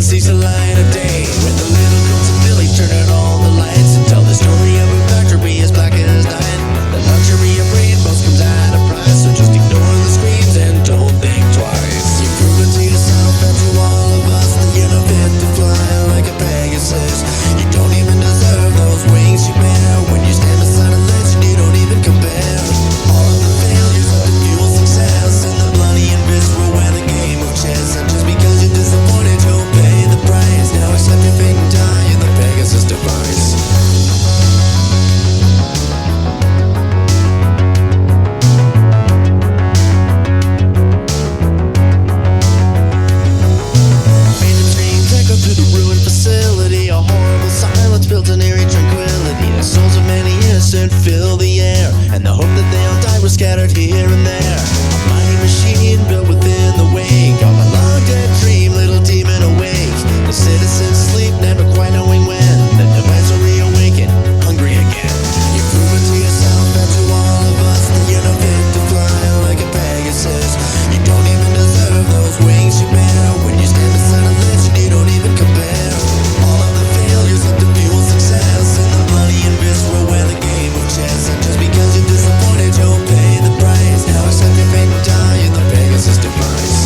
sees the light of day. When the little girls and Billy turn out all the lights and tell the story of a factory as black as night. The luxury of rainbows comes at a price, so just ignore the screams and don't think twice. You've proven to yourself and to all of us that you're not fit to fly like a Pegasus. You don't even deserve those wings you bear. When you stand beside a legend, you don't even compare. All of the failures of the fuel success and the bloody and visceral wear the game of chess. And just because you're disappointed, you'll pay the price. Now accept your fate and die in the Pegasus device. Through the ruined facility, a horrible silence built an eerie tranquility. The souls of many innocent fill the air, and the hope that they all die was scattered here and there. A mighty machine built within the wake of a long dead dream, little demon awake. The citizens sleep, never quite knowing when the device will reawaken, hungry again. You've proven to yourself and to all of us that you're not fit to fly like a Pegasus. You don't even deserve those wings you bear. When you stand beside a legend, you don't even compare. All of the failures of the fuel success and the bloody and visceral wear the game of chess. And just because you're disappointed, you'll pay the price. Now accept your fate and die in the Pegasus device.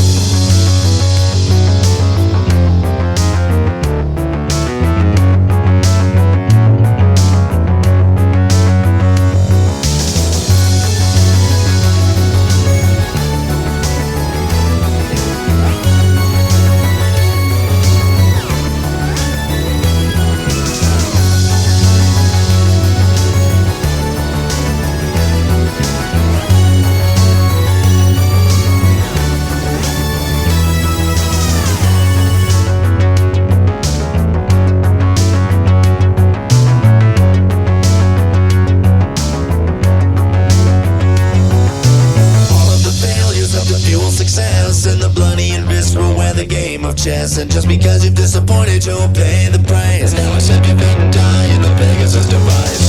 Success and the bloody and visceral wear the game of chess. And just because you're disappointed, you'll pay the price. Now accept your fate and die in the Pegasus device.